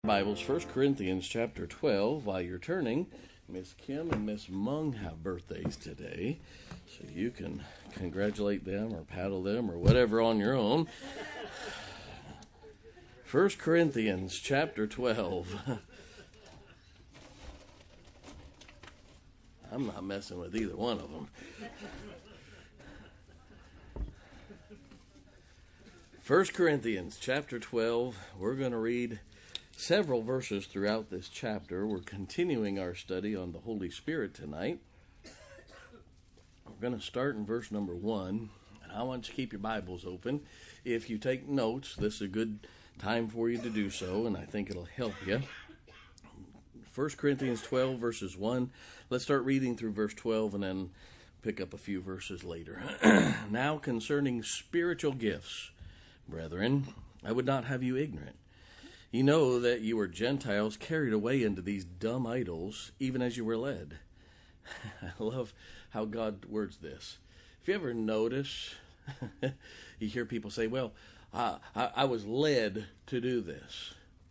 Bibles, 1 Corinthians chapter 12. While you're turning, Miss Kim and Miss Mung have birthdays today, so you can congratulate them or paddle them or whatever on your own. 1 Corinthians chapter 12. I'm not messing with either one of them. 1 Corinthians chapter 12, we're going to read several verses throughout this chapter. We're continuing our study on the Holy Spirit tonight. We're going to start in verse number 1, and I want you to keep your Bibles open. If you take notes, this is a good time for you to do so, and I think it'll help you. 1 Corinthians 12, verses 1. Let's start reading through verse 12 and then pick up a few verses later. Now concerning spiritual gifts, brethren, I would not have you ignorant. You know that you were Gentiles carried away into these dumb idols, even as you were led. I love how God words this. If you ever notice, you hear people say, well, I was led to do this.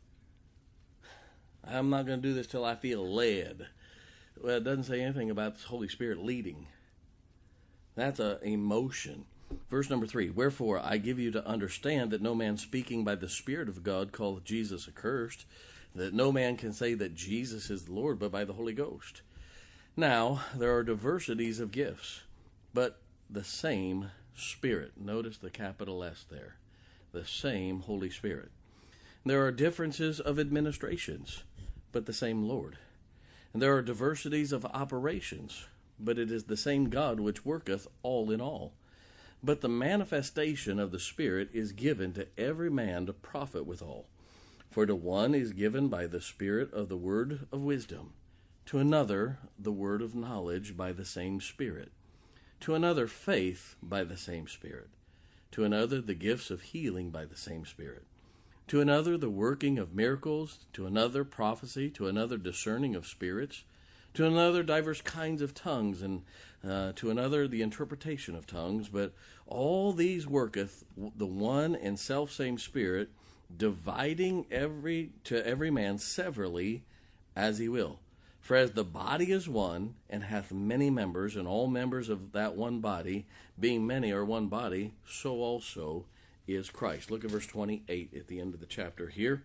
I'm not going to do this till I feel led. Well, it doesn't say anything about the Holy Spirit leading. That's an emotion. Verse number 3, wherefore I give you to understand that no man speaking by the Spirit of God calleth Jesus accursed, that no man can say that Jesus is the Lord but by the Holy Ghost. Now, there are diversities of gifts, but the same Spirit. Notice the capital S there. The same Holy Spirit. There are differences of administrations, but the same Lord. And there are diversities of operations, but it is the same God which worketh all in all. But the manifestation of the Spirit is given to every man to profit withal. For to one is given by the Spirit of the word of wisdom, to another the word of knowledge by the same Spirit, to another faith by the same Spirit, to another the gifts of healing by the same Spirit, to another the working of miracles, to another prophecy, to another discerning of spirits, to another divers kinds of tongues, and to another the interpretation of tongues. But all these worketh the one and selfsame Spirit, dividing to every man severally as he will. For as the body is one, and hath many members, and all members of that one body, being many are one body, so also is Christ. Look at verse 28 at the end of the chapter here.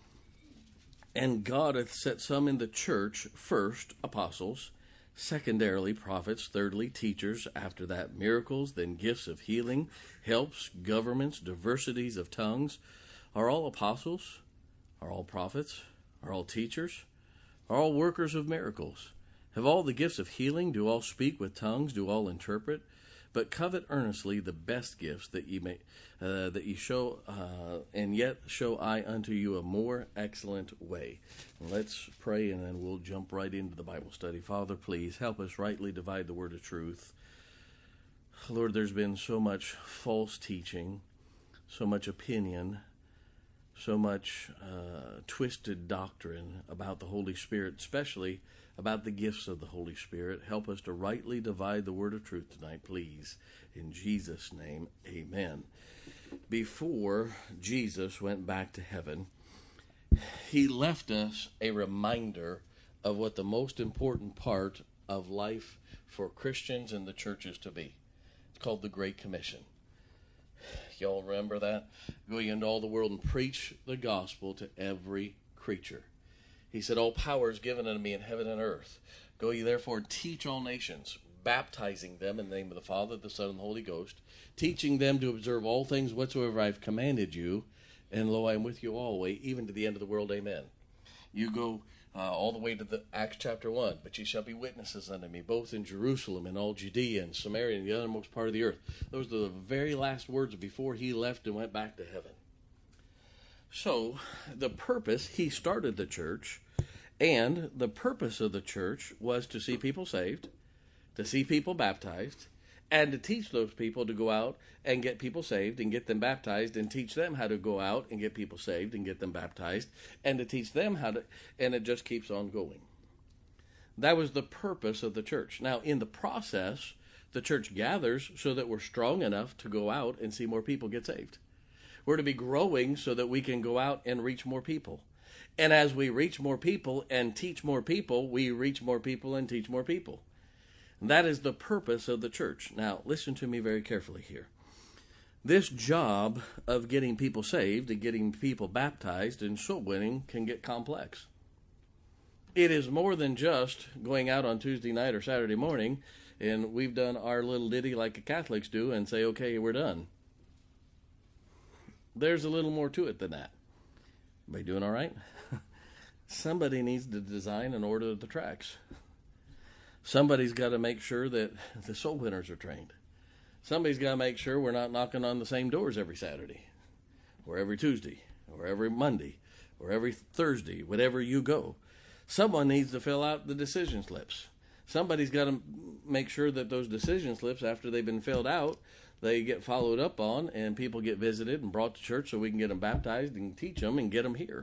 And God hath set some in the church, first apostles, secondarily prophets, thirdly teachers, after that miracles, then gifts of healing, helps, governments, diversities of tongues. Are all apostles? Are all prophets? Are all teachers? Are all workers of miracles? Have all the gifts of healing? Do all speak with tongues? Do all interpret? But covet earnestly the best gifts that ye show, and yet show I unto you a more excellent way. And let's pray, and then we'll jump right into the Bible study. Father, please help us rightly divide the word of truth. Lord, there's been so much false teaching, so much opinion, so much twisted doctrine about the Holy Spirit, especially about the gifts of the Holy Spirit. Help us to rightly divide the word of truth tonight, please. In Jesus' name, amen. Before Jesus went back to heaven, he left us a reminder of what the most important part of life for Christians and the church is to be. It's called the Great Commission. Y'all remember that? Go ye into all the world and preach the gospel to every creature. He said, all power is given unto me in heaven and earth. Go ye therefore and teach all nations, baptizing them in the name of the Father, the Son, and the Holy Ghost, teaching them to observe all things whatsoever I have commanded you, and lo, I am with you always, even to the end of the world. Amen. You go all the way to the Acts chapter 1. But ye shall be witnesses unto me, both in Jerusalem and all Judea and Samaria and the uttermost part of the earth. Those are the very last words before he left and went back to heaven. So, the purpose, he started the church, and the purpose of the church was to see people saved, to see people baptized, and to teach those people to go out and get people saved and get them baptized, and teach them how to go out and get people saved and get them baptized, and to teach them how to, and it just keeps on going. That was the purpose of the church. Now, in the process, the church gathers so that we're strong enough to go out and see more people get saved. We're to be growing so that we can go out and reach more people. And as we reach more people and teach more people, we reach more people and teach more people. And that is the purpose of the church. Now, listen to me very carefully here. This job of getting people saved and getting people baptized and soul winning can get complex. It is more than just going out on Tuesday night or Saturday morning and we've done our little ditty like the Catholics do and say, okay, we're done. There's a little more to it than that. Everybody doing all right? Somebody needs to design and order the tracks. Somebody's got to make sure that the soul winners are trained. Somebody's got to make sure we're not knocking on the same doors every Saturday or every Tuesday or every Monday or every Thursday, whatever you go. Someone needs to fill out the decision slips. Somebody's got to make sure that those decision slips, after they've been filled out, they get followed up on and people get visited and brought to church so we can get them baptized and teach them and get them here.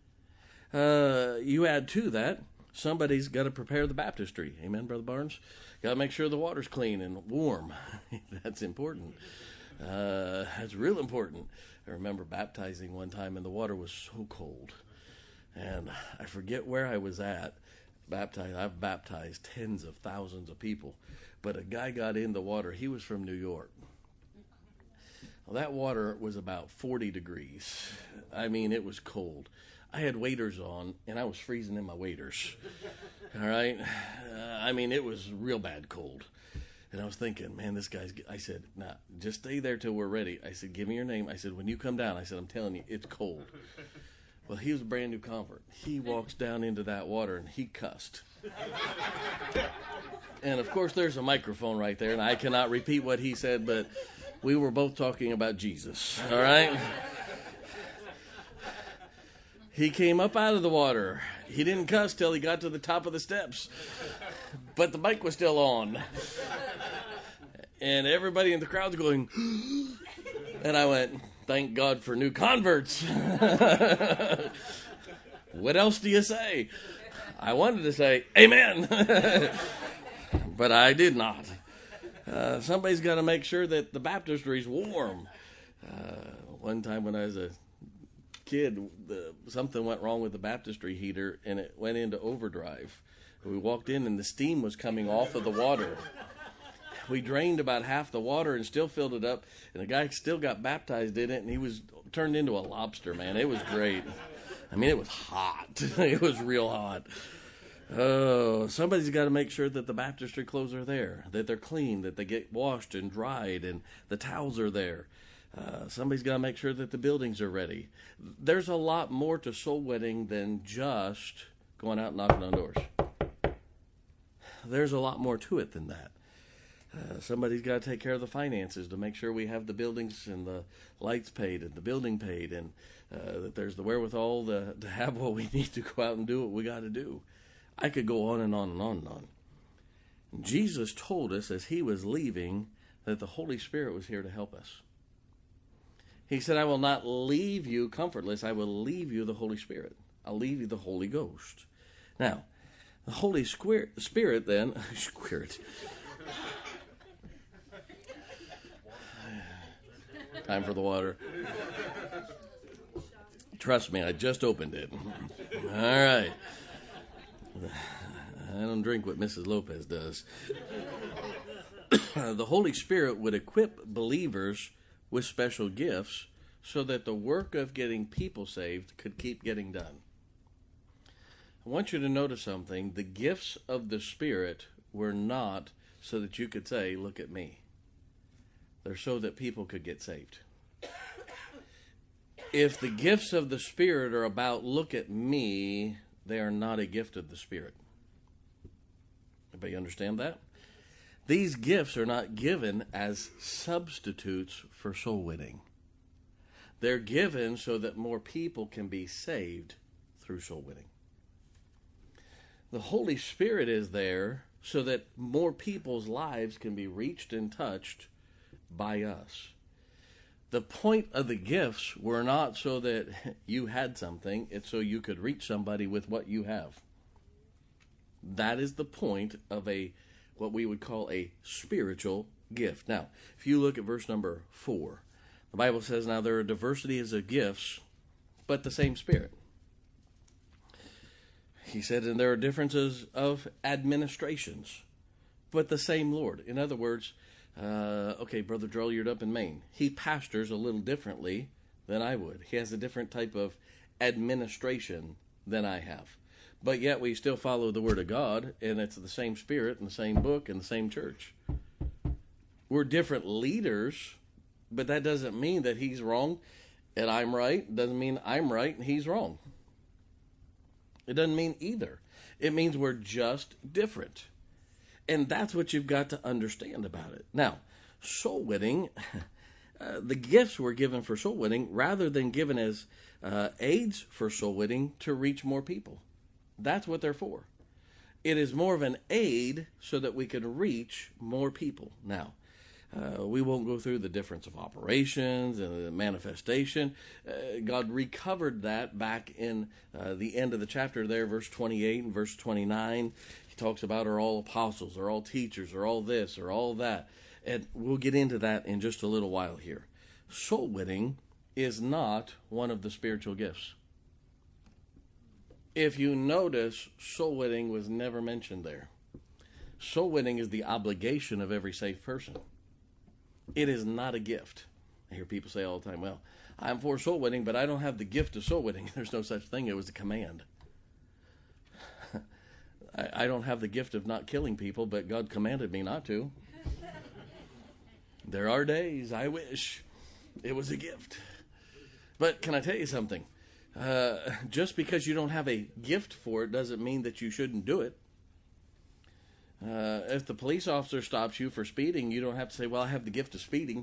You add to that, somebody's got to prepare the baptistry. Amen, Brother Barnes? Got to make sure the water's clean and warm. That's important. That's real important. I remember baptizing one time and the water was so cold. And I forget where I was at. I've baptized tens of thousands of people. But a guy got in the water. He was from New York. Well, that water was about 40 degrees. I mean, it was cold. I had waders on, and I was freezing in my waders. All right? I mean, it was real bad cold. And I was thinking, man, this guy's... I said, nah, just stay there till we're ready. I said, give me your name. I said, when you come down, I said, I'm telling you, it's cold. Well, he was a brand new convert. He walks down into that water, and he cussed. And, of course, there's a microphone right there, and I cannot repeat what he said, but we were both talking about Jesus, all right? He came up out of the water. He didn't cuss till he got to the top of the steps. But the mic was still on. And everybody in the crowd's going, and I went, thank God for new converts. What else do you say? I wanted to say, amen. But I did not. Somebody's got to make sure that the baptistry's warm. One time when I was a kid, something went wrong with the baptistry heater, and it went into overdrive. We walked in, and the steam was coming off of the water. We drained about half the water and still filled it up, and the guy still got baptized in it, and he was turned into a lobster, man. It was great. I mean, it was hot. It was real hot. Oh, somebody's got to make sure that the baptistry clothes are there, that they're clean, that they get washed and dried, and the towels are there. Somebody's got to make sure that the buildings are ready. There's a lot more to soul winning than just going out and knocking on doors. There's a lot more to it than that. Somebody's got to take care of the finances to make sure we have the buildings and the lights paid and the building paid, and that there's the wherewithal to have what we need to go out and do what we got to do. I could go on and on and on and on. Jesus told us as he was leaving that the Holy Spirit was here to help us. He said, I will not leave you comfortless. I will leave you the Holy Spirit. I'll leave you the Holy Ghost. Now, the Holy Spirit then... Spirit. Time for the water. Trust me, I just opened it. All right. I don't drink what Mrs. Lopez does. The Holy Spirit would equip believers with special gifts so that the work of getting people saved could keep getting done. I want you to notice something. The gifts of the Spirit were not so that you could say, look at me. They're so that people could get saved. If the gifts of the Spirit are about, look at me, they are not a gift of the Spirit. Everybody understand that? These gifts are not given as substitutes for soul winning. They're given so that more people can be saved through soul winning. The Holy Spirit is there so that more people's lives can be reached and touched by us. The point of the gifts were not so that you had something, it's so you could reach somebody with what you have. That is the point of what we would call a spiritual gift. Now, if you look at verse number 4, the Bible says, now there are diversities of gifts, but the same Spirit. He said, and there are differences of administrations, but the same Lord. In other words, okay, Brother Joel, you're up in Maine. He pastors a little differently than I would. He has a different type of administration than I have. But yet we still follow the Word of God, and it's the same Spirit and the same book and the same church. We're different leaders, but that doesn't mean that he's wrong and I'm right. It doesn't mean I'm right and he's wrong. It doesn't mean either. It means we're just different. And that's what you've got to understand about it. Now, soul winning, the gifts were given for soul winning rather than given as aids for soul winning to reach more people. That's what they're for. It is more of an aid so that we can reach more people. Now, we won't go through the difference of operations and the manifestation. God recovered that back in the end of the chapter there, verse 28 and verse 29. He talks about are all apostles, are all teachers, are all this, or all that. And we'll get into that in just a little while here. Soul winning is not one of the spiritual gifts. If you notice, soul winning was never mentioned there. Soul winning is the obligation of every saved person. It is not a gift. I hear people say all the time, well, I'm for soul winning, but I don't have the gift of soul winning. There's no such thing. It was a command. I don't have the gift of not killing people, but God commanded me not to. There are days I wish it was a gift. But can I tell you something? Just because you don't have a gift for it doesn't mean that you shouldn't do it. If the police officer stops you for speeding, you don't have to say, well, I have the gift of speeding.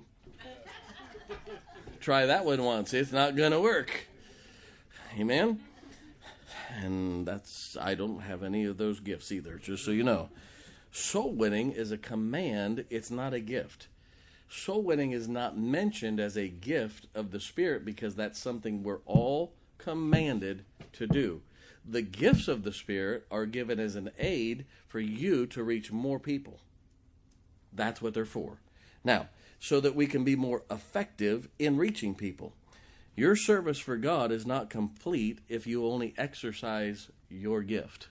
Try that one once. It's not going to work. Amen? And I don't have any of those gifts either, just so you know. Soul winning is a command. It's not a gift. Soul winning is not mentioned as a gift of the Spirit because that's something we're all commanded to do. The gifts of the Spirit are given as an aid for you to reach more people. That's what they're for. Now, so that we can be more effective in reaching people. Your service for God is not complete if you only exercise your gift.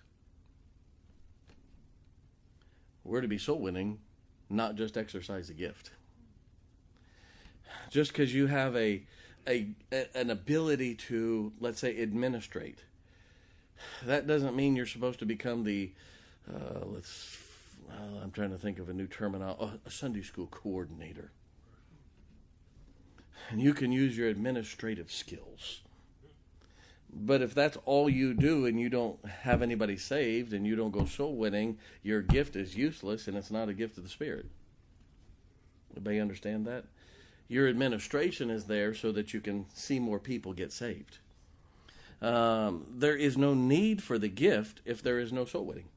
We're to be soul winning, not just exercise a gift. Just because you have an ability to, let's say, administrate, that doesn't mean you're supposed to become the, I'm trying to think of a new terminology, a Sunday school coordinator. And you can use your administrative skills. But if that's all you do and you don't have anybody saved and you don't go soul winning, your gift is useless and it's not a gift of the Spirit. Everybody understand that? Your administration is there so that you can see more people get saved. There is no need for the gift if there is no soul winning.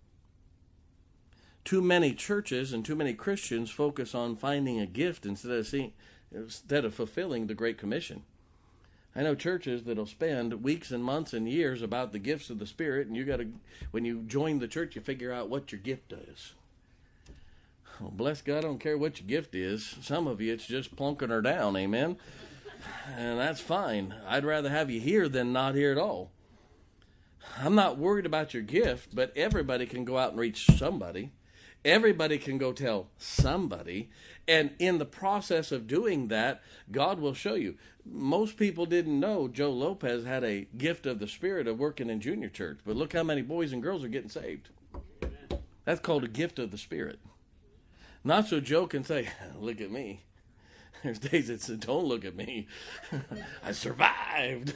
Too many churches and too many Christians focus on finding a gift instead of fulfilling the Great Commission. I know churches that'll spend weeks and months and years about the gifts of the Spirit, and when you join the church, you figure out what your gift is. Well, bless God, I don't care what your gift is. Some of you, it's just plunking her down, amen? And that's fine. I'd rather have you here than not here at all. I'm not worried about your gift, but everybody can go out and reach somebody. Everybody can go tell somebody. And in the process of doing that, God will show you. Most people didn't know Joe Lopez had a gift of the Spirit of working in junior church. But look how many boys and girls are getting saved. That's called a gift of the Spirit. Not so Joe can say, look at me. There's days that say, don't look at me. I survived.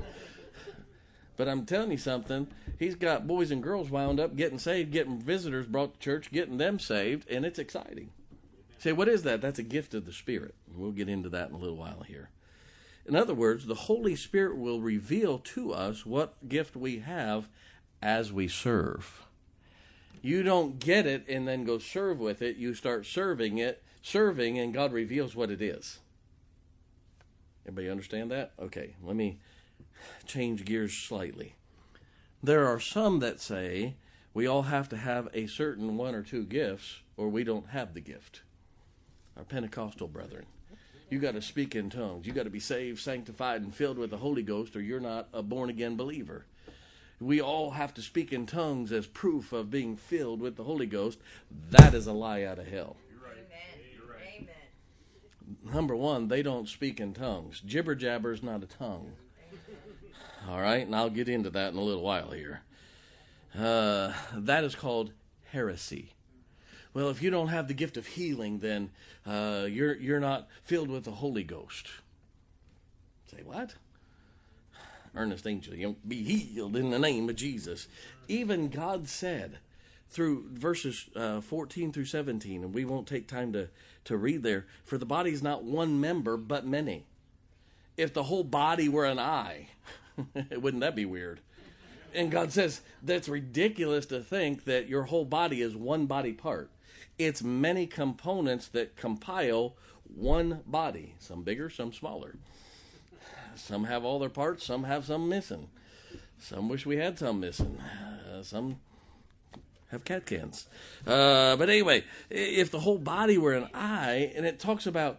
But I'm telling you something. He's got boys and girls wound up getting saved, getting visitors brought to church, getting them saved, and it's exciting. Say, what is that? That's a gift of the Spirit. We'll get into that in a little while here. In other words, the Holy Spirit will reveal to us what gift we have as we serve. You don't get it and then go serve with it. You start serving, and God reveals what it is. Everybody understand that? Okay, let me change gears slightly. There are some that say we all have to have a certain one or two gifts or we don't have the gift. Our Pentecostal brethren. You got to speak in tongues. You got to be saved, sanctified, and filled with the Holy Ghost or you're not a born-again believer. we all have to speak in tongues as proof of being filled with the Holy Ghost. That is a lie out of hell. Amen. Number one, they don't speak in tongues. Jibber jabber is not a tongue. All right, and I'll get into that in a little while here. That is called heresy. Well, if you don't have the gift of healing, then you're not filled with the Holy Ghost. Say what? Earnest angel, you be healed in the name of Jesus. Even God said through verses 14 through 17, and we won't take time to read there, for the body is not one member, but many. If the whole body were an eye, wouldn't that be weird? And God says that's ridiculous to think that your whole body is one body part. It's many components that compile one body, some bigger, some smaller. Some have all their parts, some have some missing. Some wish we had some missing. Some have cat cans. But anyway, if the whole body were an eye, and it talks about,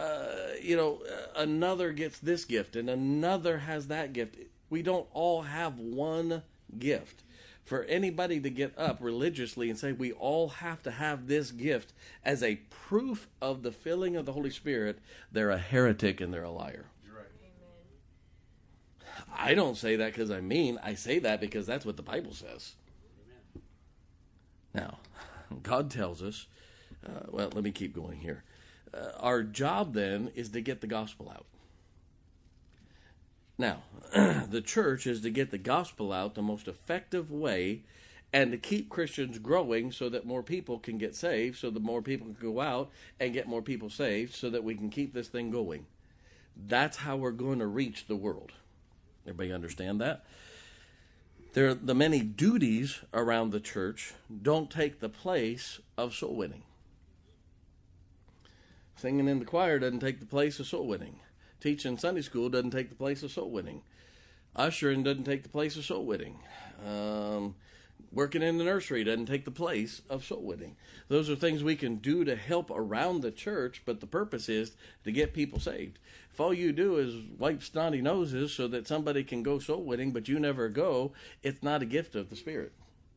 another gets this gift and another has that gift. We don't all have one gift. For anybody to get up religiously and say we all have to have this gift as a proof of the filling of the Holy Spirit, they're a heretic and they're a liar. I don't say that because I'm mean. I say that because that's what the Bible says. Now, God tells us, let me keep going here. Our job then is to get the gospel out. Now, the church is to get the gospel out the most effective way and to keep Christians growing so that more people can get saved, so that more people can go out and get more people saved so that we can keep this thing going. That's how we're going to reach the world. Everybody understand that? The many duties around the church don't take the place of soul winning. Singing in the choir doesn't take the place of soul winning. Teaching Sunday school doesn't take the place of soul winning. Ushering doesn't take the place of soul winning. Working in the nursery doesn't take the place of soul winning. Those are things we can do to help around the church, but the purpose is to get people saved. If all you do is wipe snotty noses so that somebody can go soul winning, but you never go, it's not a gift of the Spirit.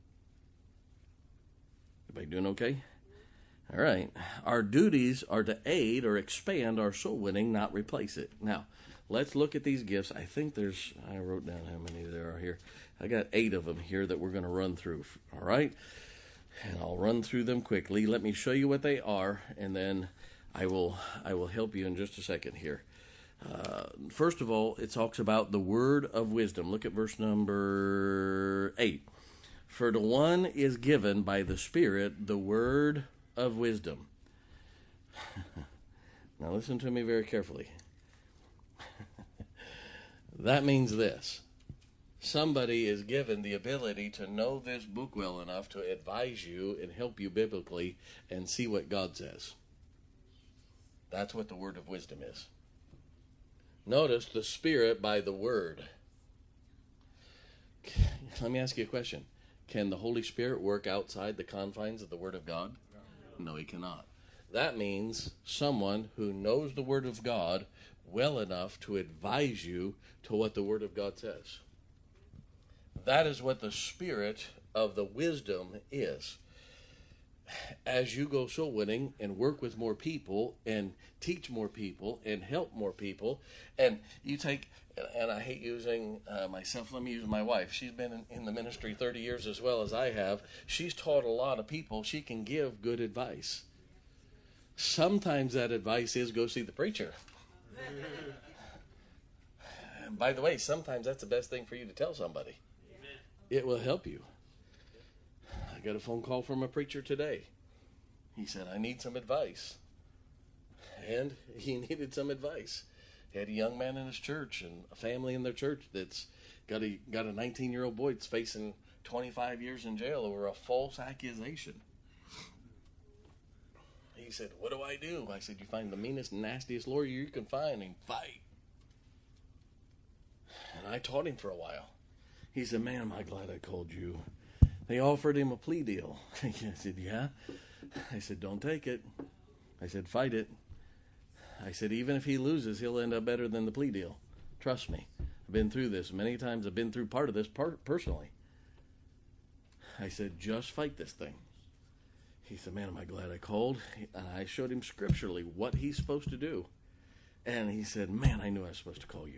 Everybody doing okay? All right. Our duties are to aid or expand our soul winning, not replace it. Now, let's look at these gifts. I wrote down how many there are here. I got 8 of them here that we're going to run through. All right. And I'll run through them quickly. Let me show you what they are, and then I will help you in just a second here. First of all, it talks about the word of wisdom. Look at verse number 8. For to one is given by the Spirit the word of wisdom. Now listen to me very carefully. That means this. Somebody is given the ability to know this book well enough to advise you and help you biblically and see what God says. That's what the word of wisdom is. Notice the Spirit by the word. Let me ask you a question. Can the Holy Spirit work outside the confines of the Word of God? No, He cannot. That means someone who knows the Word of God well enough to advise you to what the Word of God says. That is what the Spirit of the wisdom is. As you go soul winning and work with more people and teach more people and help more people, and you take, and I hate using myself, let me use my wife. She's been in the ministry 30 years as well as I have. She's taught a lot of people. She can give good advice. Sometimes that advice is go see the preacher. And by the way, sometimes that's the best thing for you to tell somebody. Amen. It will help you. I got a phone call from a preacher today. He said, I need some advice. And he needed some advice. He had a young man in his church and a family in their church that's got a 19-year-old boy that's facing 25 years in jail over a false accusation. He said, what do I do? I said, you find the meanest, nastiest lawyer you can find and fight. And I taught him for a while. He said, man, am I glad I called you. They offered him a plea deal. I said, yeah. I said, don't take it. I said, fight it. I said, even if he loses, he'll end up better than the plea deal. Trust me. I've been through this many times. I've been through part of this personally. I said, just fight this thing. He said, man, am I glad I called? And I showed him scripturally what he's supposed to do. And he said, man, I knew I was supposed to call you.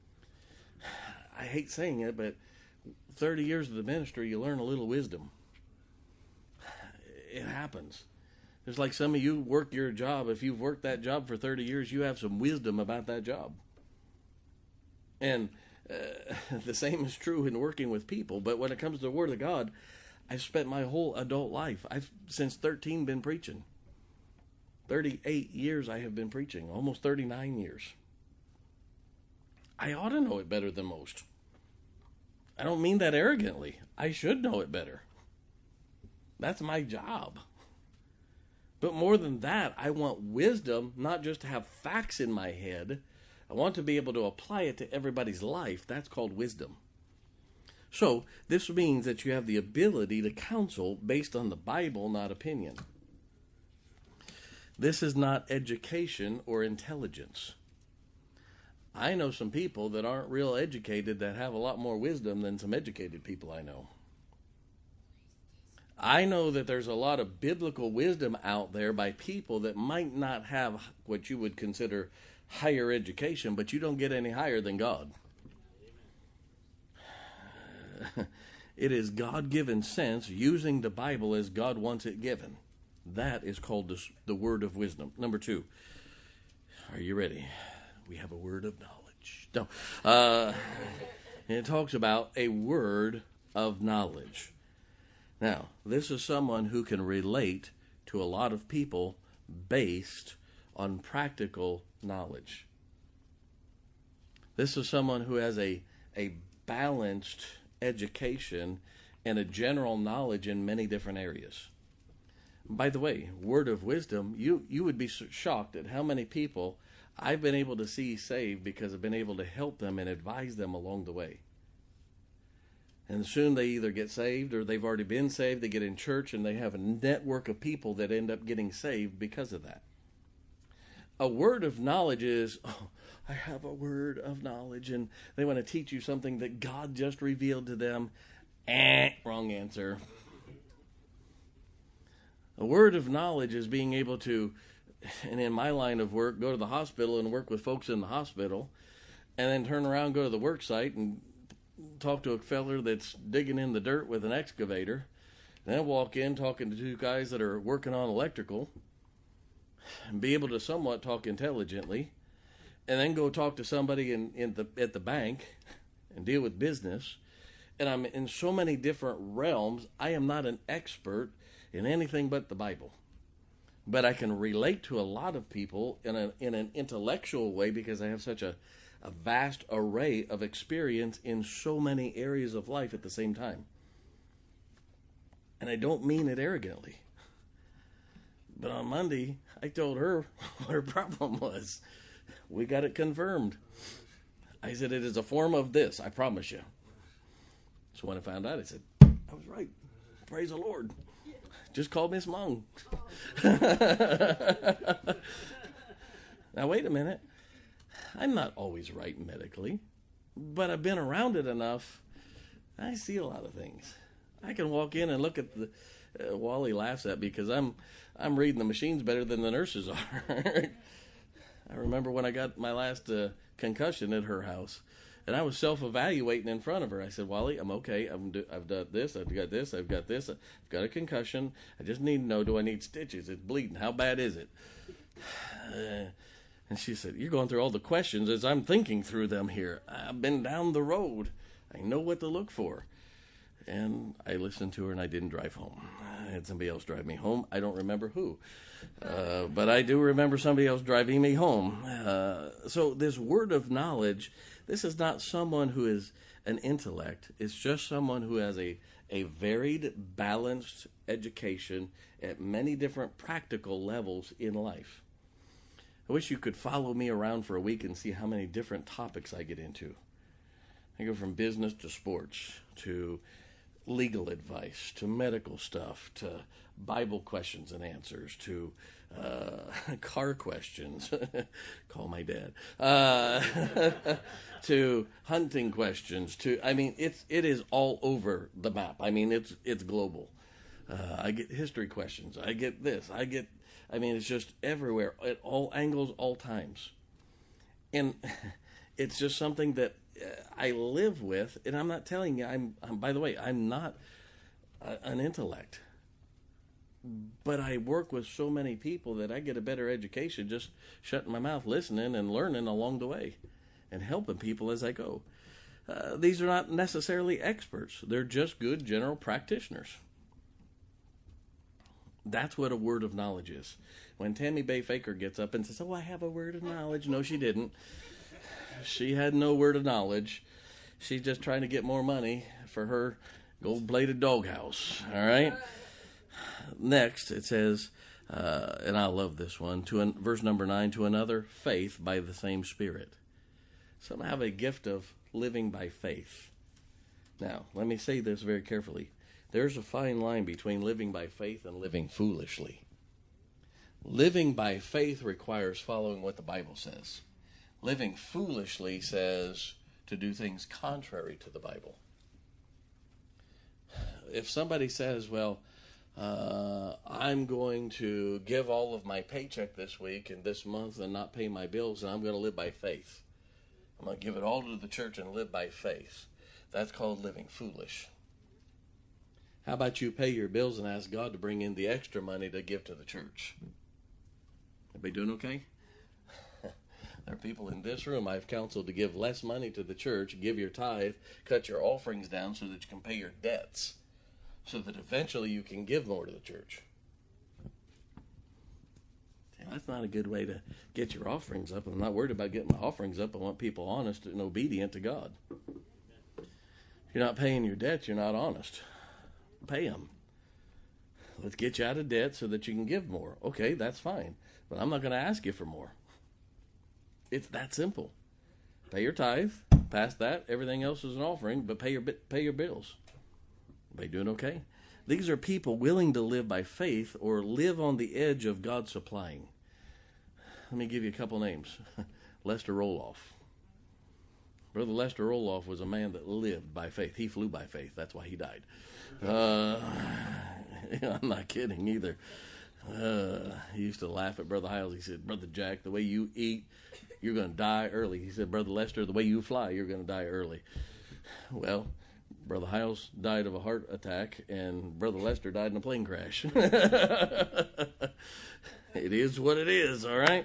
I hate saying it, but 30 years of the ministry, you learn a little wisdom. It happens. It's like some of you work your job. If you've worked that job for 30 years, you have some wisdom about that job. And the same is true in working with people. But when it comes to the Word of God, I've spent my whole adult life, I've since 13 been preaching. 38 years I have been preaching, almost 39 years. I ought to know it better than most. I don't mean that arrogantly. I should know it better. That's my job. But more than that, I want wisdom, not just to have facts in my head. I want to be able to apply it to everybody's life. That's called wisdom. So, this means that you have the ability to counsel based on the Bible, not opinion. This is not education or intelligence. I know some people that aren't real educated that have a lot more wisdom than some educated people I know. I know that there's a lot of biblical wisdom out there by people that might not have what you would consider higher education, but you don't get any higher than God. It is God-given sense, using the Bible as God wants it given. That is called the word of wisdom. Number 2. Are you ready? We have a word of knowledge. No. It talks about a word of knowledge. Now, this is someone who can relate to a lot of people based on practical knowledge. This is someone who has a balanced education and a general knowledge in many different areas. By the way, word of wisdom, you would be shocked at how many people I've been able to see saved because I've been able to help them and advise them along the way. And soon they either get saved or they've already been saved, they get in church, and they have a network of people that end up getting saved because of that. A word of knowledge is, I have a word of knowledge, and they want to teach you something that God just revealed to them. Wrong answer. A word of knowledge is being able to, and in my line of work, go to the hospital and work with folks in the hospital, and then turn around, go to the work site, and talk to a feller that's digging in the dirt with an excavator, and then walk in talking to 2 guys that are working on electrical, and be able to somewhat talk intelligently, and then go talk to somebody at the bank and deal with business. And I'm in so many different realms. I am not an expert in anything but the Bible. But I can relate to a lot of people in an intellectual way because I have such a vast array of experience in so many areas of life at the same time. And I don't mean it arrogantly. But on Monday, I told her what her problem was. We got it confirmed. I said, it is a form of this, I promise you. So when I found out, I said, I was right. Praise the Lord. Just call Miss Mung. Now, wait a minute. I'm not always right medically, but I've been around it enough. I see a lot of things. I can walk in and look at the... Wally laughs at me because I'm reading the machines better than the nurses are. I remember when I got my last concussion at her house, and I was self-evaluating in front of her. I said, Wally, I'm okay. I've done this. I've got this. I've got this. I've got a concussion. I just need to know, do I need stitches? It's bleeding. How bad is it? And she said, you're going through all the questions as I'm thinking through them here. I've been down the road. I know what to look for. And I listened to her, and I didn't drive home. I had somebody else drive me home. I don't remember who. But I do remember somebody else driving me home. So this word of knowledge, this is not someone who is an intellect. It's just someone who has a varied, balanced education at many different practical levels in life. I wish you could follow me around for a week and see how many different topics I get into. I go from business to sports to legal advice to medical stuff to Bible questions and answers to car questions, call my dad, to hunting questions, it is all over the map. I mean, it's global. I get history questions. I get this. It's just everywhere, at all angles, all times. And it's just something that I live with, and I'm not telling you, by the way, I'm not an intellect. But I work with so many people that I get a better education just shutting my mouth, listening and learning along the way and helping people as I go. These are not necessarily experts. They're just good general practitioners. That's what a word of knowledge is. When Tammy Bay Faker gets up and says, "Oh, I have a word of knowledge." No, she didn't. She had no word of knowledge. She's just trying to get more money for her gold-plated doghouse. All right? Next, it says, and I love this one, verse number 9, to another, faith by the same Spirit. Some have a gift of living by faith. Now, let me say this very carefully. There's a fine line between living by faith and living foolishly. Living by faith requires following what the Bible says. Living foolishly says to do things contrary to the Bible. If somebody says, well, I'm going to give all of my paycheck this week and this month and not pay my bills, and I'm going to live by faith. I'm going to give it all to the church and live by faith. That's called living foolish. How about you pay your bills and ask God to bring in the extra money to give to the church? Everybody doing okay? There are people in this room I've counseled to give less money to the church, give your tithe, cut your offerings down so that you can pay your debts, so that eventually you can give more to the church. That's not a good way to get your offerings up. I'm not worried about getting my offerings up. I want people honest and obedient to God. If you're not paying your debts, you're not honest. Pay them. Let's get you out of debt so that you can give more. Okay, that's fine. But I'm not going to ask you for more. It's that simple. Pay your tithe. Past that, everything else is an offering, but pay your bills. Everybody doing okay? These are people willing to live by faith or live on the edge of God supplying. Let me give you a couple names. Lester Roloff. Brother Lester Roloff was a man that lived by faith. He flew by faith. That's why he died. I'm not kidding either. He used to laugh at Brother Hiles. He said, "Brother Jack, the way you eat, you're going to die early." He said, "Brother Lester, the way you fly, you're going to die early." Well, Brother Hiles died of a heart attack, and Brother Lester died in a plane crash. It is what it is, all right?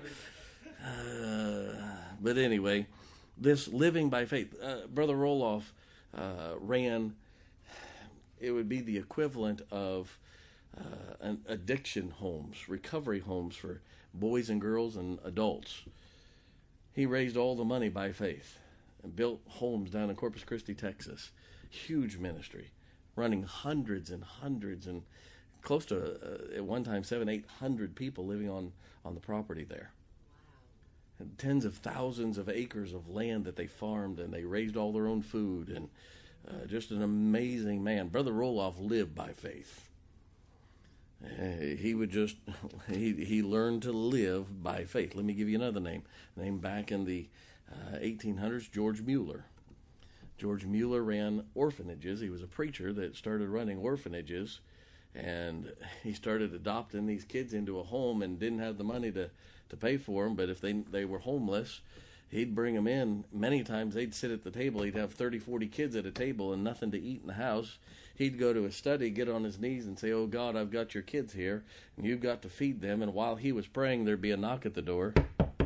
But anyway, this living by faith, Brother Roloff ran, it would be the equivalent of an addiction homes, recovery homes for boys and girls and adults. He raised all the money by faith and built homes down in Corpus Christi, Texas. Huge ministry, running hundreds and hundreds and close to, at one time, 700-800 people living on the property there. Wow. And tens of thousands of acres of land that they farmed, and they raised all their own food, and just an amazing man. Brother Roloff lived by faith. He learned to live by faith. Let me give you another name. Name back in the 1800s, George Mueller. George Mueller ran orphanages. He was a preacher that started running orphanages, and he started adopting these kids into a home and didn't have the money to pay for them, but if they were homeless, he'd bring them in. Many times they'd sit at the table. He'd have 30, 40 kids at a table and nothing to eat in the house. He'd go to his study, get on his knees and say, "Oh, God, I've got your kids here, and you've got to feed them." And while he was praying, there'd be a knock at the door.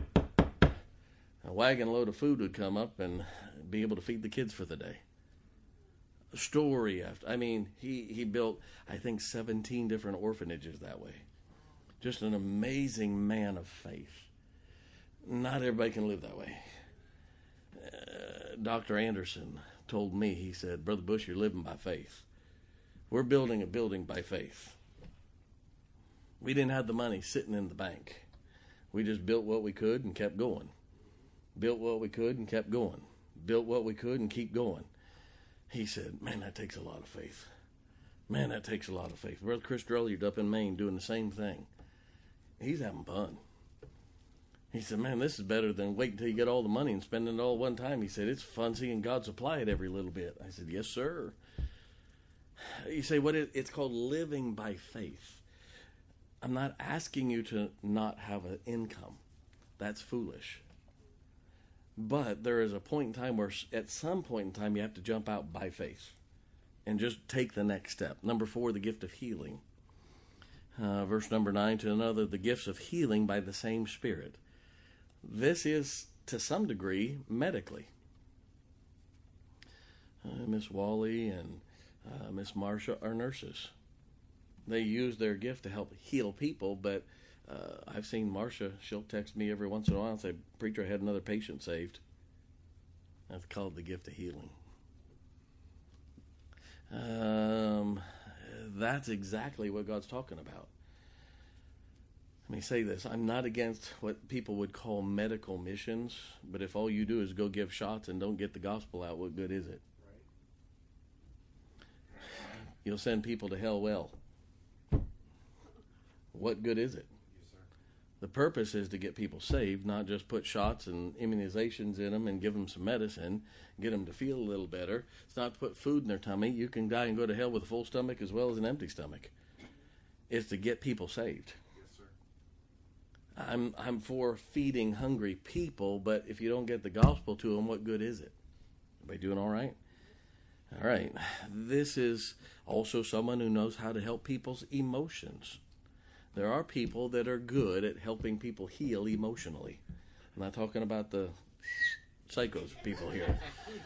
A wagon load of food would come up and be able to feed the kids for the day. Story after, he built, I think, 17 different orphanages that way. Just an amazing man of faith. Not everybody can live that way. Dr. Anderson told me, he said, "Brother Bush, you're living by faith. We're building a building by faith. We didn't have the money sitting in the bank. We just built what we could and kept going. Built what we could and kept going. Built what we could and keep going." He said, "Man, that takes a lot of faith. Man, that takes a lot of faith." Brother Chris Drolliard up in Maine doing the same thing. He's having fun. He said, man, this is better than waiting until you get all the money and spending it all at one time. He said, it's fun seeing God supply it every little bit. I said, yes, sir. You say, it's called living by faith. I'm not asking you to not have an income. That's foolish. But there is a point in time where at some point in time you have to jump out by faith and just take the next step. Number 4, the gift of healing. Verse number 9, to another, the gifts of healing by the same Spirit. This is, to some degree, medically. Miss Wally and Miss Marcia are nurses. They use their gift to help heal people, but I've seen Marcia, she'll text me every once in a while and say, preacher, I had another patient saved. That's called the gift of healing. That's exactly what God's talking about. Let me say this. I'm not against what people would call medical missions, but if all you do is go give shots and don't get the gospel out, what good is it? Right. You'll send people to hell well. What good is it? Yes, sir. The purpose is to get people saved, not just put shots and immunizations in them and give them some medicine, get them to feel a little better. It's not to put food in their tummy. You can die and go to hell with a full stomach as well as an empty stomach. It's to get people saved. I'm for feeding hungry people, but if you don't get the gospel to them, what good is it? Everybody doing all right? All right. This is also someone who knows how to help people's emotions. There are people that are good at helping people heal emotionally. I'm not talking about the psychos people here.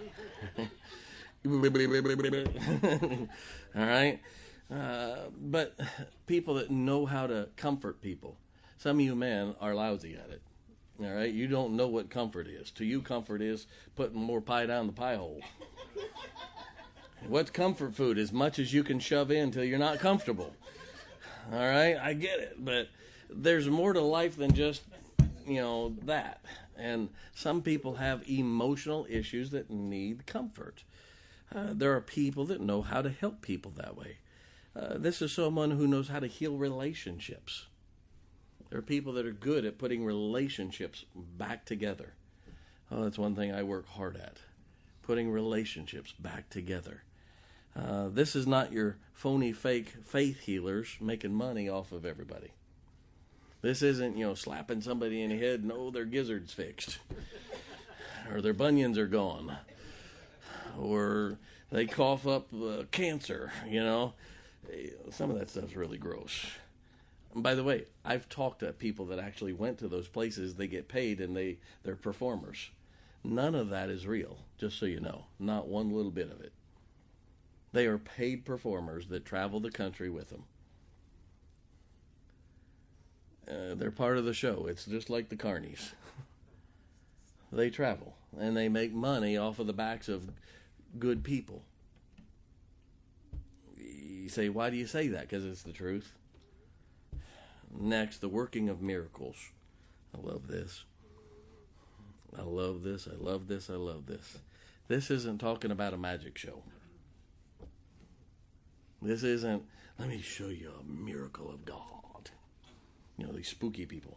All right? But people that know how to comfort people. Some of you men are lousy at it. All right? You don't know what comfort is. To you, comfort is putting more pie down the pie hole. What's comfort food? As much as you can shove in till you're not comfortable. All right? I get it. But there's more to life than just, that. And some people have emotional issues that need comfort. There are people that know how to help people that way. This is someone who knows how to heal relationships. There are people that are good at putting relationships back together. Oh, that's one thing I work hard at, putting relationships back together. This is not your phony, fake faith healers making money off of everybody. This isn't, slapping somebody in the head and, their gizzard's fixed. Or their bunions are gone. Or they cough up cancer, Some of that stuff's really gross. And by the way, I've talked to people that actually went to those places. They get paid and they're performers. None of that is real, just so you know. Not one little bit of it. They are paid performers that travel the country with them. They're part of the show. It's just like the carnies. They travel, and they make money off of the backs of good people. You say, why do you say that? Because it's the truth. Next, the working of miracles. I love this. I love this. I love this. I love this. This isn't talking about a magic show. This isn't, let me show you a miracle of God. These spooky people.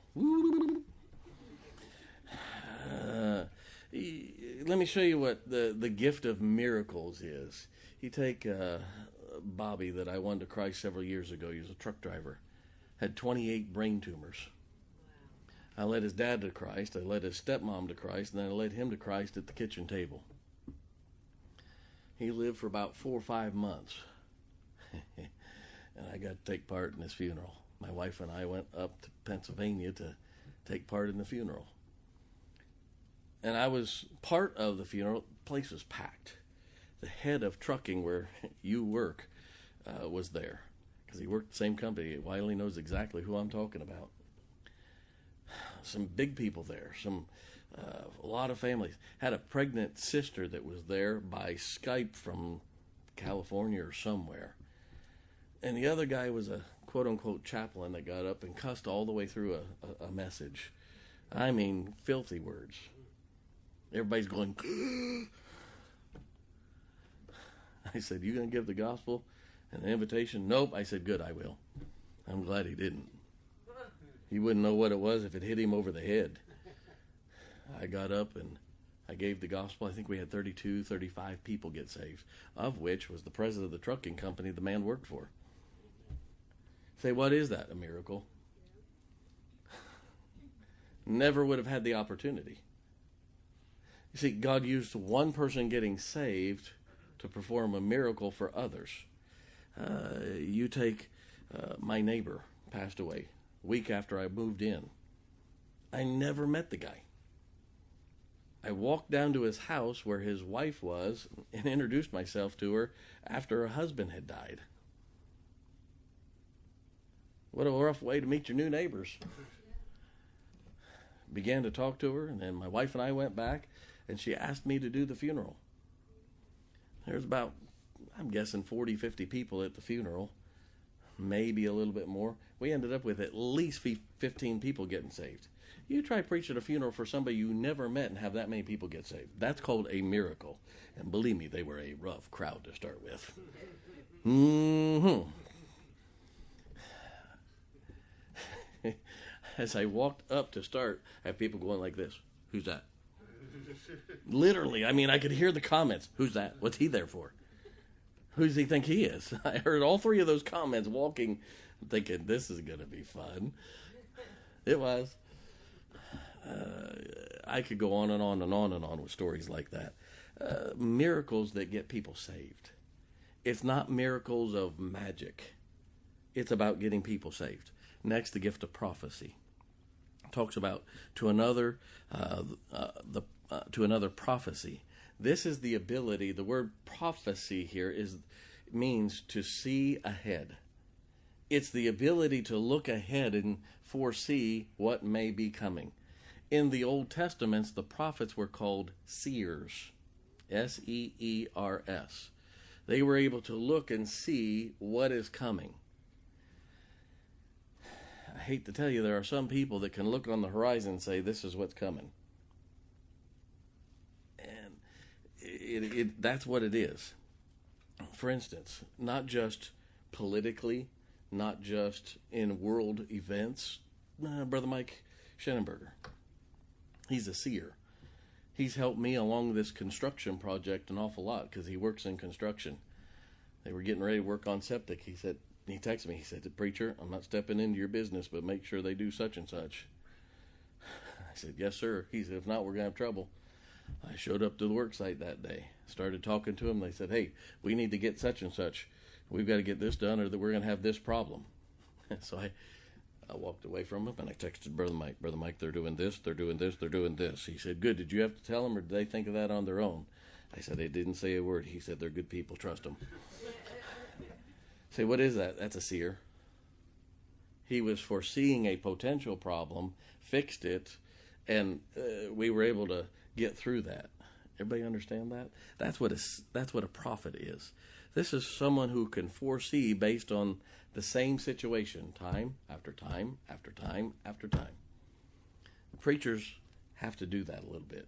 Let me show you what the gift of miracles is. You take Bobby that I won to Christ several years ago. He was a truck driver. Had 28 brain tumors. Wow. I led his dad to Christ. I led his stepmom to Christ. And then I led him to Christ at the kitchen table. He lived for about 4 or 5 months. And I got to take part in his funeral. My wife and I went up to Pennsylvania to take part in the funeral. And I was part of the funeral. The place was packed. The head of trucking where you work was there. Because he worked the same company. Wiley knows exactly who I'm talking about. Some big people there. A lot of families. Had a pregnant sister that was there by Skype from California or somewhere. And the other guy was a quote-unquote chaplain that got up and cussed all the way through a message. I mean, filthy words. Everybody's going, I said, you going to give the gospel and an invitation? Nope. I said, good, I will. I'm glad he didn't. You wouldn't know what it was if it hit him over the head. I got up and I gave the gospel. I think we had 32, 35 people get saved, of which was the president of the trucking company the man worked for. Say, what is that? A miracle? Never would have had the opportunity. You see, God used one person getting saved to perform a miracle for others. You take my neighbor passed away a week after I moved in. I never met the guy. I walked down to his house where his wife was and introduced myself to her after her husband had died. What a rough way to meet your new neighbors. Began to talk to her, and then my wife and I went back, and she asked me to do the funeral. There's about, I'm guessing, 40, 50 people at the funeral, maybe a little bit more. We ended up with at least 15 people getting saved. You try preaching a funeral for somebody you never met and have that many people get saved. That's called a miracle. And believe me, they were a rough crowd to start with. As I walked up to start, I have people going like this. Who's that? Literally, I mean, I could hear the comments. Who's that? What's he there for? Who does he think he is? I heard all three of those comments walking, thinking, this is going to be fun. It was. I could go on and on and on and on with stories like that. Miracles that get people saved. It's not miracles of magic. It's about getting people saved. Next, the gift of prophecy. Talks about to another prophecy. This is the ability. The word prophecy here means to see ahead. It's the ability to look ahead and foresee what may be coming. In the Old Testaments, the prophets were called seers, S-E-E-R-S. They were able to look and see what is coming. I hate to tell you, there are some people that can look on the horizon and say, this is what's coming. And that's what it is. For instance, not just politically, not just in world events. Brother Mike Schenenberger, he's a seer. He's helped me along this construction project an awful lot because he works in construction. They were getting ready to work on septic. He texted me, he said, preacher, I'm not stepping into your business, but make sure they do such and such. I said, yes, sir. He said, if not, we're going to have trouble. I showed up to the work site that day, started talking to them. They said, hey, we need to get such and such. We've got to get this done or that we're going to have this problem. So I walked away from him and I texted Brother Mike, they're doing this, they're doing this, they're doing this. He said, good, did you have to tell them or did they think of that on their own? I said, they didn't say a word. He said, they're good people, trust them. Say, what is that? That's a seer. He was foreseeing a potential problem, fixed it, and we were able to get through that. Everybody understand that? That's what a prophet is. This is someone who can foresee based on the same situation, time after time after time after time. Preachers have to do that a little bit.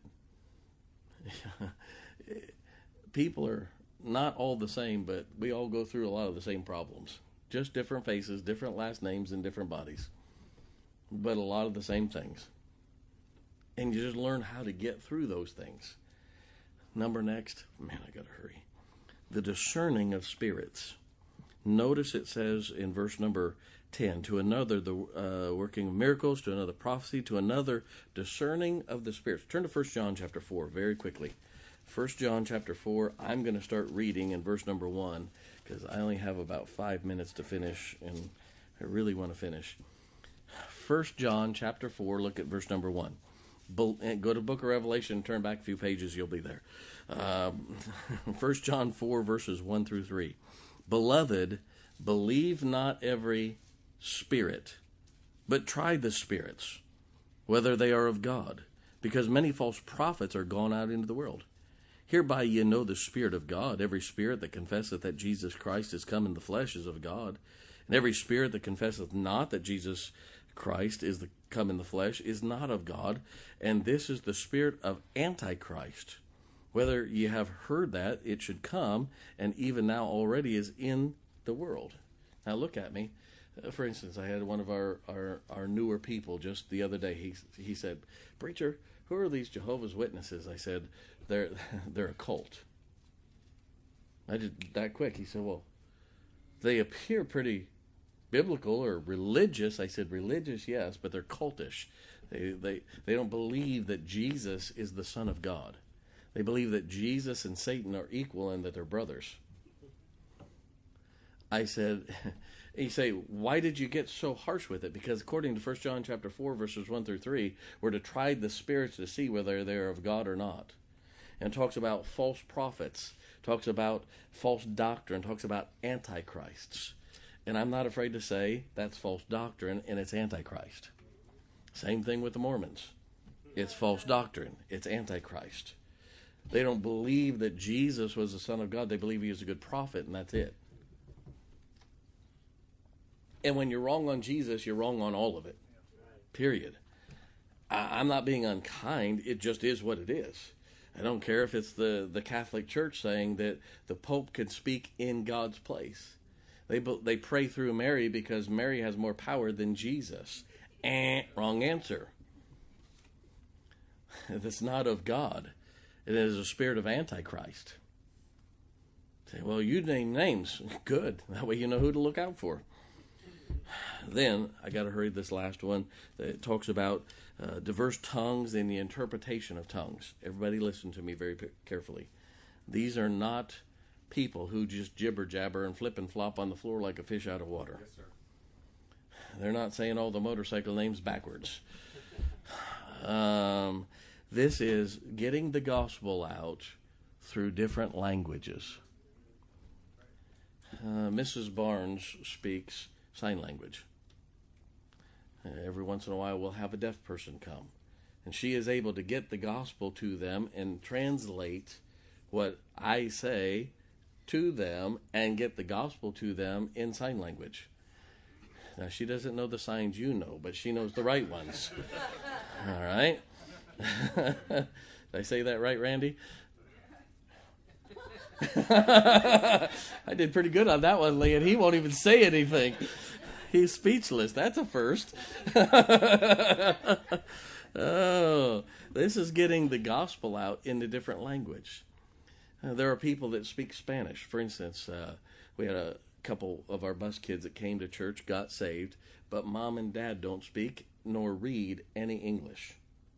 People are not all the same, but we all go through a lot of the same problems. Just different faces, different last names, and different bodies. But a lot of the same things. And you just learn how to get through those things. Number next. Man, I gotta hurry. The discerning of spirits. Notice it says in verse number 10, to another the working of miracles, to another prophecy, to another discerning of the spirits. Turn to 1 John chapter 4 very quickly. 1 John chapter 4, I'm going to start reading in verse number 1 because I only have about 5 minutes to finish and I really want to finish. 1 John chapter 4, look at verse number 1. Go to Book of Revelation, turn back a few pages, you'll be there. 1 John 4, verses 1 through 3. Beloved, believe not every spirit, but try the spirits, whether they are of God, because many false prophets are gone out into the world. Hereby ye know the Spirit of God. Every spirit that confesseth that Jesus Christ is come in the flesh is of God. And every spirit that confesseth not that Jesus Christ is come in the flesh is not of God. And this is the spirit of Antichrist. Whether ye have heard that, it should come, and even now already is in the world. Now look at me. For instance, I had one of our newer people just the other day. He said, "Preacher, who are these Jehovah's Witnesses?" I said, they're a cult. I did that quick. He said, "Well, they appear pretty biblical or religious." I said, "Religious, yes, but they're cultish. They don't believe that Jesus is the Son of God. They believe that Jesus and Satan are equal and that they're brothers." I said, you say, "Why did you get so harsh with it?" Because according to 1 John chapter 4, verses 1 through 3, we're to try the spirits to see whether they're of God or not. And talks about false prophets, talks about false doctrine, talks about antichrists. And I'm not afraid to say that's false doctrine and it's antichrist. Same thing with the Mormons. It's false doctrine. It's antichrist. They don't believe that Jesus was the Son of God. They believe he was a good prophet, and that's it. And when you're wrong on Jesus, you're wrong on all of it. Period. I'm not being unkind. It just is what it is. I don't care if it's the Catholic Church saying that the Pope can speak in God's place. They pray through Mary because Mary has more power than Jesus. Wrong answer. That's not of God. It is a spirit of Antichrist. Say, well, you name names. Good. That way you know who to look out for. Then, I got to hurry this last one. It talks about diverse tongues and the interpretation of tongues. Everybody listen to me very carefully. These are not people who just jibber jabber and flip and flop on the floor like a fish out of water. Yes, sir. They're not saying all the motorcycle names backwards. This is getting the gospel out through different languages. Mrs. Barnes speaks sign language. Every once in a while we'll have a deaf person come, and she is able to get the gospel to them and translate what I say to them and get the gospel to them in sign language. Now, she doesn't know the signs you know, but she knows the right ones. All right? Did I say that right, Randy? I did pretty good on that one, Lee, and he won't even say anything. He's speechless. That's a first. Oh, this is getting the gospel out in a different language. There are people that speak Spanish. For instance, we had a couple of our bus kids that came to church, got saved, but mom and dad don't speak nor read any English.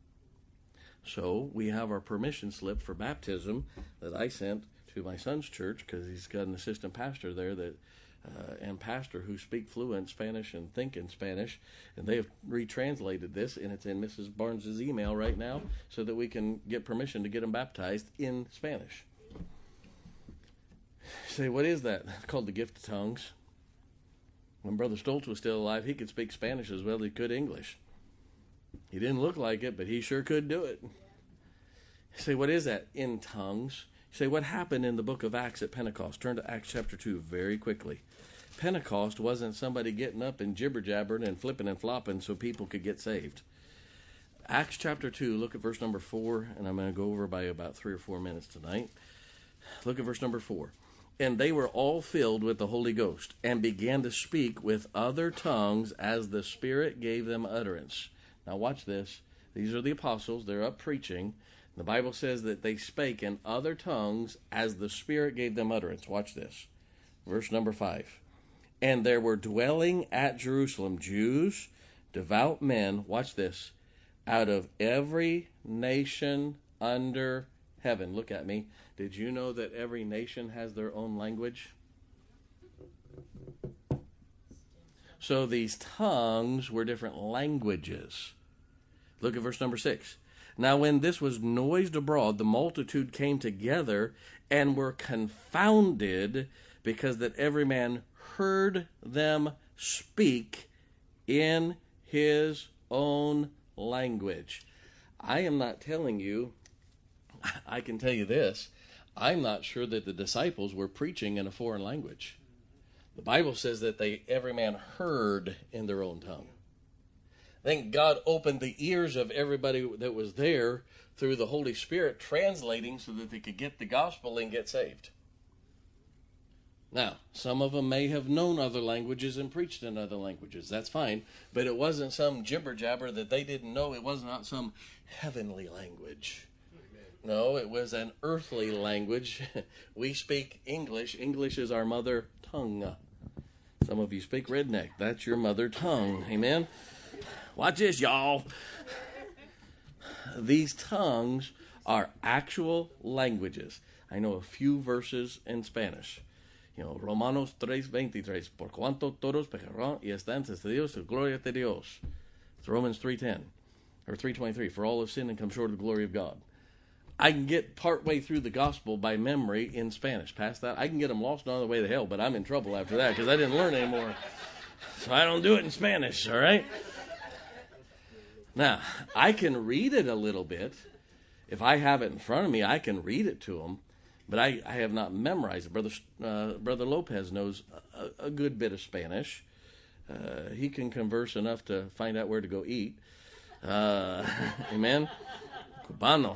So we have our permission slip for baptism that I sent to my son's church because he's got an assistant pastor there and pastor who speak fluent Spanish and think in Spanish, and they have retranslated this, and it's in Mrs. Barnes's email right now so that we can get permission to get them baptized in Spanish. You say, what is that? It's called the gift of tongues. When Brother Stoltz was still alive, he could speak Spanish as well as he could English. He didn't look like it, but he sure could do it. You say, what is that? In tongues. You say, what happened in the book of Acts at Pentecost? Turn to Acts chapter 2 very quickly. Pentecost wasn't somebody getting up and jibber-jabbering and flipping and flopping so people could get saved. Acts chapter 2, look at verse number 4, and I'm going to go over by about 3 or 4 minutes tonight. Look at verse number 4. And they were all filled with the Holy Ghost and began to speak with other tongues as the Spirit gave them utterance. Now watch this. These are the apostles. They're up preaching. The Bible says that they spake in other tongues as the Spirit gave them utterance. Watch this. Verse number 5. And there were dwelling at Jerusalem Jews, devout men, watch this, out of every nation under heaven. Look at me. Did you know that every nation has their own language? So these tongues were different languages. Look at verse number 6. Now when this was noised abroad, the multitude came together and were confounded, because that every man heard them speak in his own language. I am not telling you, I can tell you this, I'm not sure that the disciples were preaching in a foreign language. The Bible says that every man heard in their own tongue. I think God opened the ears of everybody that was there through the Holy Spirit translating so that they could get the gospel and get saved. Now, some of them may have known other languages and preached in other languages. That's fine. But it wasn't some jibber-jabber that they didn't know. It was not some heavenly language. No, it was an earthly language. We speak English. English is our mother tongue. Some of you speak redneck. That's your mother tongue. Amen? Watch this, y'all. These tongues are actual languages. I know a few verses in Spanish. Romanos 3:23. Por cuanto todos pecaron y están cedidos de gloria de Dios. It's Romans 3:10 or 3:23. For all have sinned and come short of the glory of God. I can get partway through the gospel by memory in Spanish. Past that, I can get them lost on the way to hell, but I'm in trouble after that because I didn't learn anymore. So I don't do it in Spanish, all right? Now, I can read it a little bit. If I have it in front of me, I can read it to them, but I have not memorized it. Brother Lopez knows a good bit of Spanish. He can converse enough to find out where to go eat. Amen? Cubano.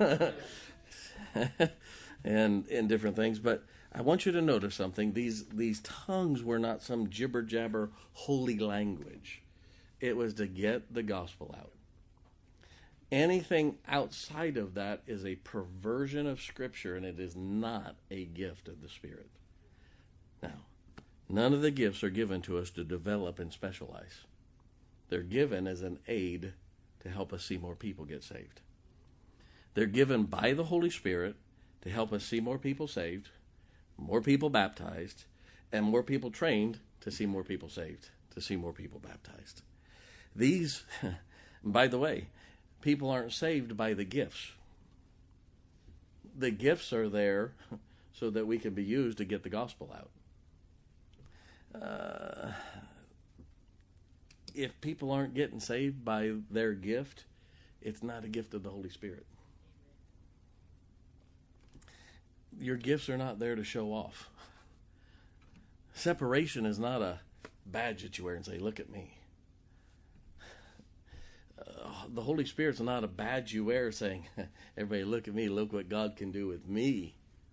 and different things. But I want you to notice something. These tongues were not some jibber-jabber holy language. It was to get the gospel out. Anything outside of that is a perversion of Scripture, and it is not a gift of the Spirit. Now, none of the gifts are given to us to develop and specialize. They're given as an aid to help us see more people get saved. They're given by the Holy Spirit to help us see more people saved, more people baptized, and more people trained to see more people saved, to see more people baptized. These, by the way, people aren't saved by the gifts. The gifts are there so that we can be used to get the gospel out. If people aren't getting saved by their gift, it's not a gift of the Holy Spirit. Your gifts are not there to show off. Separation is not a badge that you wear and say, look at me. The Holy Spirit's not a badge you wear saying, everybody look at me, look what God can do with me.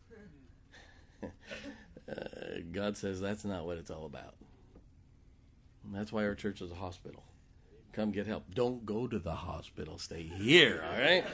God says that's not what it's all about. And that's why our church is a hospital. Come get help. Don't go to the hospital. Stay here, all right?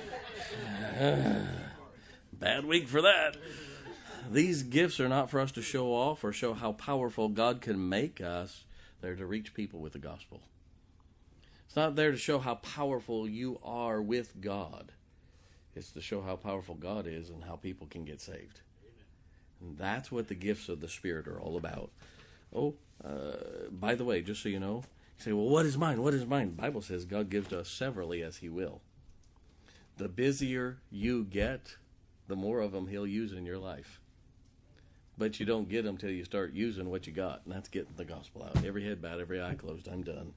Bad week for that. These gifts are not for us to show off or show how powerful God can make us. They're to reach people with the gospel. It's not there to show how powerful you are with God. It's to show how powerful God is and how people can get saved. And that's what the gifts of the Spirit are all about. By the way, just so you know, you say, well, what is mine? What is mine? The Bible says God gives to us severally as He will. The busier you get, the more of them He'll use in your life. But you don't get them till you start using what you got, and that's getting the gospel out. Every head bowed, every eye closed, I'm done.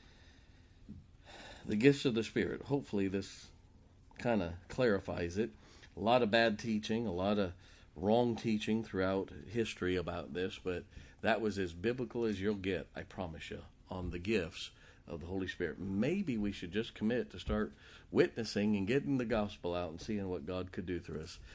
The gifts of the Spirit. Hopefully this kind of clarifies it. A lot of bad teaching, a lot of wrong teaching throughout history about this, but that was as biblical as you'll get, I promise you, on the gifts of the Holy Spirit. Maybe we should just commit to start witnessing and getting the gospel out and seeing what God could do through us.